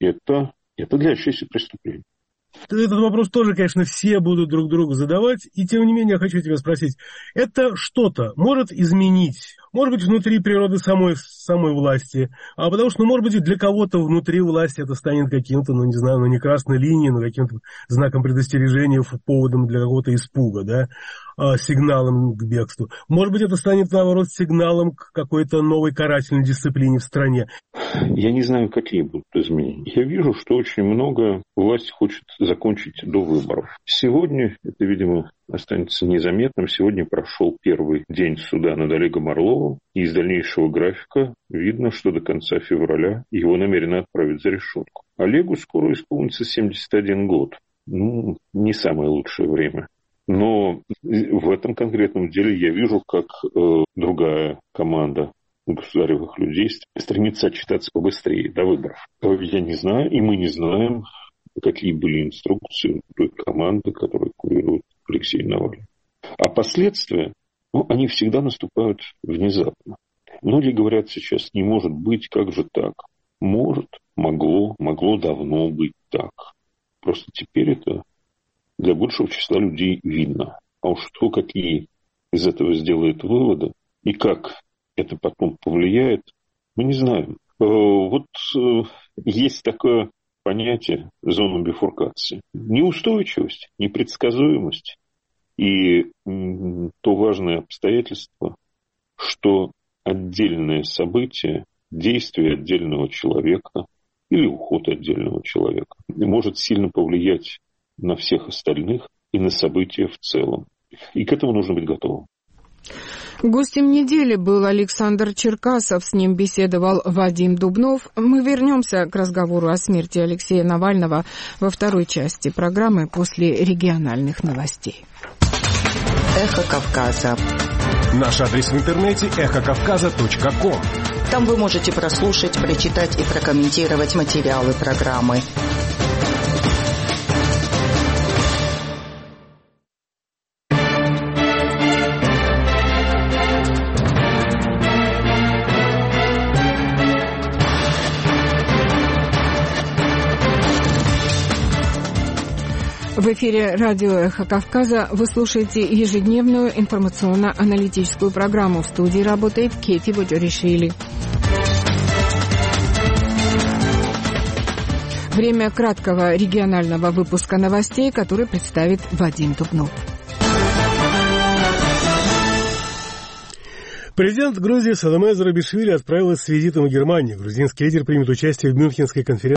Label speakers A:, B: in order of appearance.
A: это длящееся преступление.
B: Этот вопрос тоже, конечно, все будут друг другу задавать, и тем не менее я хочу тебя спросить, это что-то может изменить, может быть, внутри природы самой власти, а потому что, может быть, для кого-то внутри власти это станет каким-то, не красной линией, но каким-то знаком предостережения, поводом для какого-то испуга, да, сигналом к бегству. Может быть, это станет, наоборот, сигналом к какой-то новой карательной дисциплине в стране.
A: Я не знаю, какие будут изменения. Я вижу, что очень много власть хочет закончить до выборов. Сегодня, это, видимо, останется незаметным, сегодня прошел первый день суда над Олегом Орловым, и из дальнейшего графика видно, что до конца февраля его намерены отправить за решетку. Олегу скоро исполнится 71 год. Не самое лучшее время. Но в этом конкретном деле я вижу, как другая команда государевых людей стремится отчитаться побыстрее до выборов. Я не знаю, и мы не знаем, какие были инструкции той команды, которая курирует Алексей Навальный. А последствия, они всегда наступают внезапно. Многие говорят сейчас, не может быть, как же так? Может, могло давно быть так. Просто теперь это для большего числа людей видно. А уж кто какие из этого сделает выводы и как это потом повлияет, мы не знаем. Есть такое понятие зона бифуркации. Неустойчивость, непредсказуемость и то важное обстоятельство, что отдельное событие, действие отдельного человека или уход отдельного человека может сильно повлиять на всех остальных и на события в целом. И к этому нужно быть готовым.
C: Гостем недели был Александр Черкасов, с ним беседовал Вадим Дубнов. Мы вернемся к разговору о смерти Алексея Навального во второй части программы после региональных новостей.
D: Эхо Кавказа.
E: Наш адрес в интернете эхокавказа.ком.
D: Там вы можете прослушать, прочитать и прокомментировать материалы программы.
C: В эфире радио «Эхо Кавказа» вы слушаете ежедневную информационно-аналитическую программу. В студии работает Кети Боджоришвили. Время краткого регионального выпуска новостей, который представит Вадим Дубнов.
B: Президент Грузии Саломе Зурабишвили отправилась с визитом в Германию. Грузинский лидер примет участие в Мюнхенской конференции